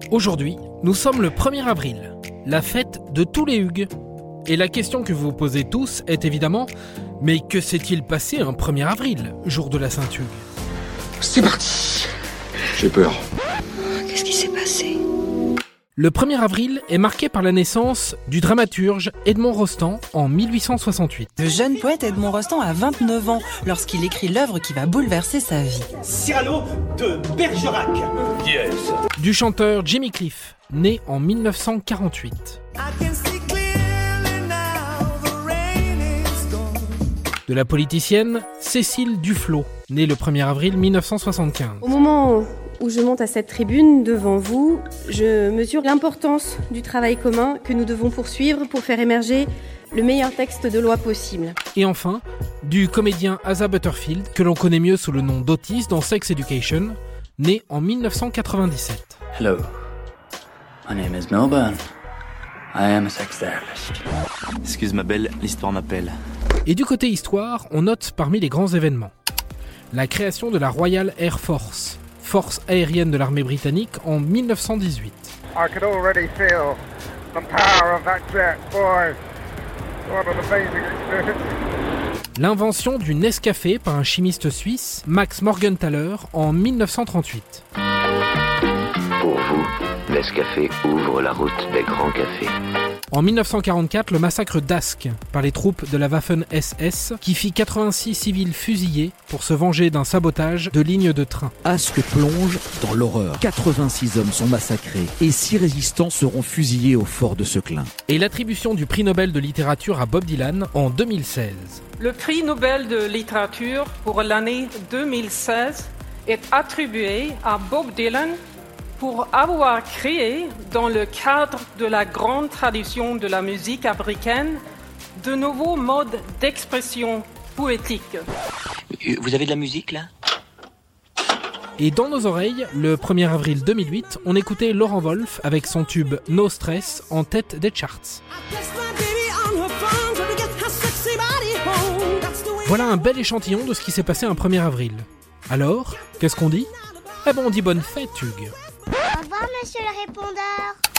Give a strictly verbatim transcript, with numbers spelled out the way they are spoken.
Aujourd'hui, nous sommes le premier avril, la fête de tous les Hugues. Et la question que vous vous posez tous est évidemment, mais que s'est-il passé un premier avril, jour de la Saint-Hugues ? C'est parti. J'ai peur. Qu'est-ce qui s'est passé ? Le premier avril est marqué par la naissance du dramaturge Edmond Rostand en mille huit cent soixante-huit. Le jeune poète Edmond Rostand a vingt-neuf ans lorsqu'il écrit l'œuvre qui va bouleverser sa vie. Cyrano de Bergerac. Yes. Du chanteur Jimmy Cliff, né en mille neuf cent quarante-huit. De la politicienne Cécile Duflot, née le premier avril mille neuf cent soixante-quinze. Au moment où je monte à cette tribune devant vous, je mesure l'importance du travail commun que nous devons poursuivre pour faire émerger le meilleur texte de loi possible. Et enfin, du comédien Asa Butterfield, que l'on connaît mieux sous le nom d'Otis dans Sex Education, né en mille neuf cent quatre-vingt-dix-sept. Hello, my name is Melbourne. I am a sex therapist. Excuse ma belle, l'histoire m'appelle. Et du côté histoire, on note parmi les grands événements la création de la Royal Air Force, force aérienne de l'armée britannique en mille neuf cent dix-huit. I could already feel the power of that jet, boy. What an amazing experience. L'invention du Nescafé par un chimiste suisse, Max Morgenthaler, en mille neuf cent trente-huit. Pour vous, Nescafé ouvre la route des grands cafés. En mille neuf cent quarante-quatre, le massacre d'Ask par les troupes de la Waffen-S S qui fit quatre-vingt-six civils fusillés pour se venger d'un sabotage de lignes de train. Ask plonge dans l'horreur. quatre-vingt-six hommes sont massacrés et six résistants seront fusillés au fort de Seclin. Et l'attribution du prix Nobel de littérature à Bob Dylan en deux mille seize. Le prix Nobel de littérature pour l'année deux mille seize est attribué à Bob Dylan pour avoir créé, dans le cadre de la grande tradition de la musique africaine, de nouveaux modes d'expression poétique. Vous avez de la musique là ? Et dans nos oreilles, le premier avril deux mille huit, on écoutait Laurent Wolf avec son tube No Stress en tête des charts. Voilà un bel échantillon de ce qui s'est passé un premier avril. Alors, qu'est-ce qu'on dit ? Eh ben on dit bonne fête, Hugues. Au revoir, monsieur le répondeur.